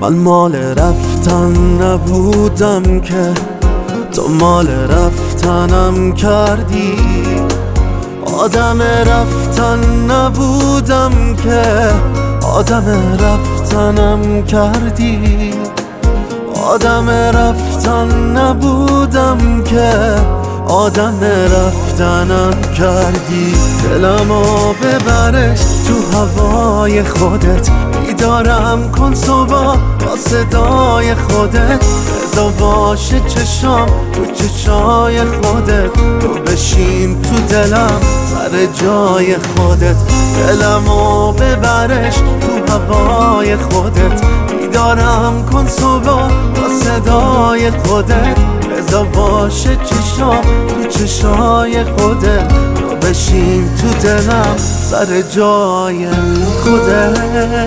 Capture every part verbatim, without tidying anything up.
من مال رفتن نبودم که تو مال رفتنم کردی. آدم رفتن نبودم که آدم رفتنم کردی. آدم رفتن نبودم که آدم رفتنم کردی. دلمو ببرش تو هوای خودت، بیدارم کن صبح با صدای خودت. رضا باشه چشام رو چشای خودت، تو بشین تو دلم سر جای خودت. دلمو ببرش تو هوای خودت، بیدارم کن صبح با صدای خودت. رضا باشه چشام تو چشای خودت، تو بشین تو دلم سر جای خودت.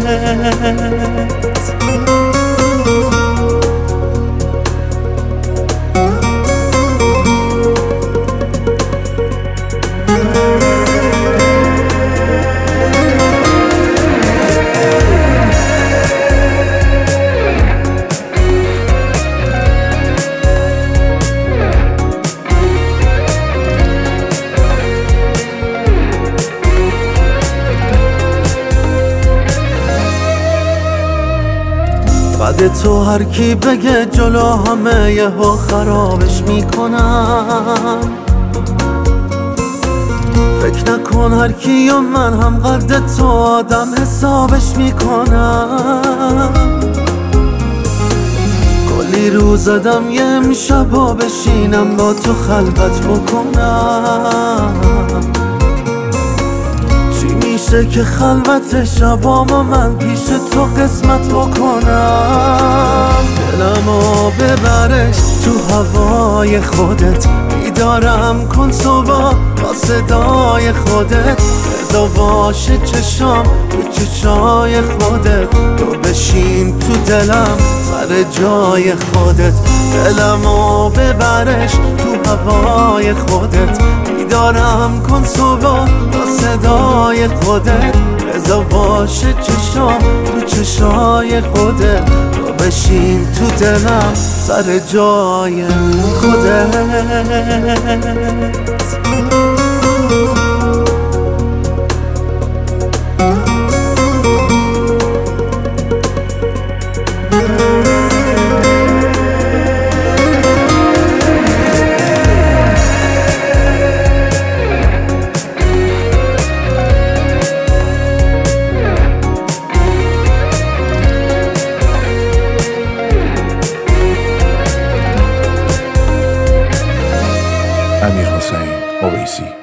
بعد تو هر کی بگه جلو همه یهو خرابش میکنم. فکر نکن هر کی و من هم قد تو آدم حسابش میکنم. کلی رو زدم یه امشبا بشینم با تو خلوت بکنم. میشه که خلوت شبام و من پیش تو قسمت بکنم. دلمو ببرش تو هوای خودت، بیدارم کن صبح با صدای خودت. رضا باشه چشام رو چشای خودت، تو بشین تو دلم سر جای خودت. دلمو ببرش تو هوای خودت، بیدارم کن صبح با صدای خودت. رضا باشه چشام رو چشای خودت، تو بشین تو دلم سر جای خودت. امیر حسین اویسی